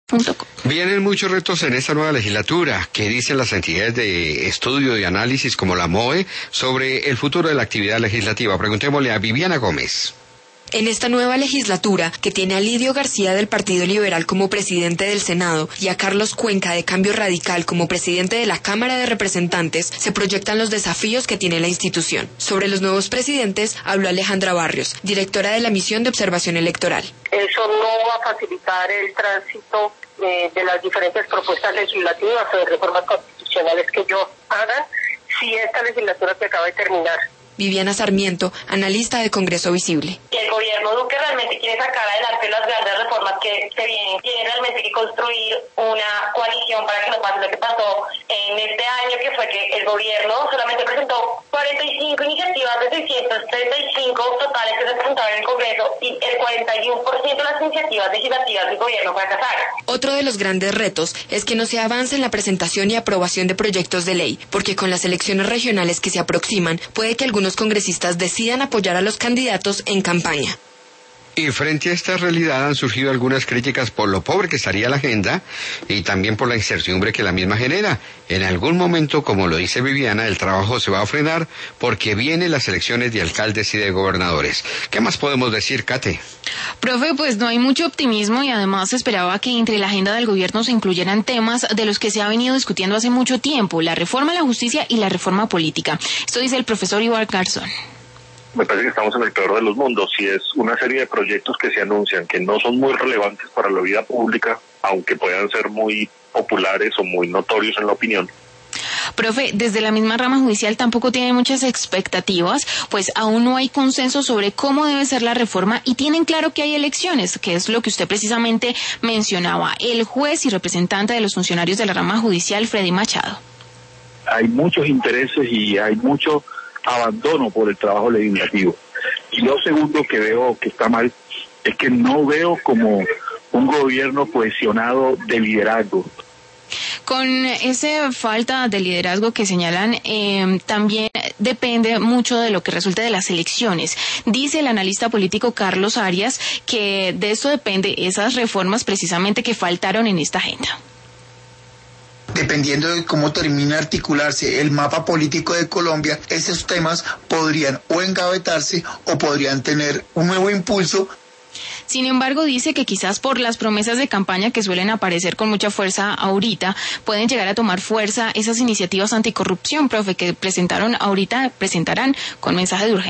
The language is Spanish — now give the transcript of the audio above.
Vienen muchos retos en esta nueva legislatura. ¿Qué dicen las entidades de estudio y análisis como la MOE sobre el futuro de la actividad legislativa? Preguntémosle a Viviana Gómez. En esta nueva legislatura, que tiene a Lidio García del Partido Liberal como presidente del Senado y a Carlos Cuenca de Cambio Radical como presidente de la Cámara de Representantes, se proyectan los desafíos que tiene la institución. Sobre los nuevos presidentes habló Alejandra Barrios, directora de la Misión de Observación Electoral. Eso no va a facilitar el tránsito de las diferentes propuestas legislativas o de reformas constitucionales que ellos hagan si esta legislatura que acaba de terminar. Viviana Sarmiento, analista de Congreso Visible. El gobierno Duque realmente quiere sacar adelante las grandes reformas que se vienen. Tiene realmente que construir una coalición para que no pase lo que pasó en este año, que fue que el gobierno solamente presentó 45 iniciativas de 635 totales que se presentaron en el Congreso y el 41% de las iniciativas legislativas del gobierno fracasaron. Otro de los grandes retos es que no se avance en la presentación y aprobación de proyectos de ley, porque con las elecciones regionales que se aproximan, puede que algunos congresistas decidan apoyar a los candidatos en campaña. Y frente a esta realidad han surgido algunas críticas por lo pobre que estaría la agenda y también por la incertidumbre que la misma genera. En algún momento, como lo dice Viviana, el trabajo se va a frenar porque vienen las elecciones de alcaldes y de gobernadores. ¿Qué más podemos decir, Kate? Profe, pues no hay mucho optimismo y además se esperaba que entre la agenda del gobierno se incluyeran temas de los que se ha venido discutiendo hace mucho tiempo, la reforma a la justicia y la reforma política. Esto dice el profesor Iván Garzón. Me parece que estamos en el peor de los mundos y es una serie de proyectos que se anuncian que no son muy relevantes para la vida pública, aunque puedan ser muy populares o muy notorios en la opinión. Profe, desde la misma rama judicial tampoco tienen muchas expectativas, pues aún no hay consenso sobre cómo debe ser la reforma y tienen claro que hay elecciones, que es lo que usted precisamente mencionaba. El juez y representante de los funcionarios de la rama judicial, Freddy Machado. Hay muchos intereses y hay mucho abandono por el trabajo legislativo. Y lo segundo que veo que está mal es que no veo como un gobierno cohesionado de liderazgo. Con esa falta de liderazgo que señalan, también depende mucho de lo que resulte de las elecciones. Dice el analista político Carlos Arias que de esto depende esas reformas precisamente que faltaron en esta agenda. Dependiendo de cómo termine de articularse el mapa político de Colombia, esos temas podrían o engavetarse o podrían tener un nuevo impulso. Sin embargo, dice que quizás por las promesas de campaña que suelen aparecer con mucha fuerza ahorita, pueden llegar a tomar fuerza esas iniciativas anticorrupción, profe, que presentarán con mensaje de urgencia.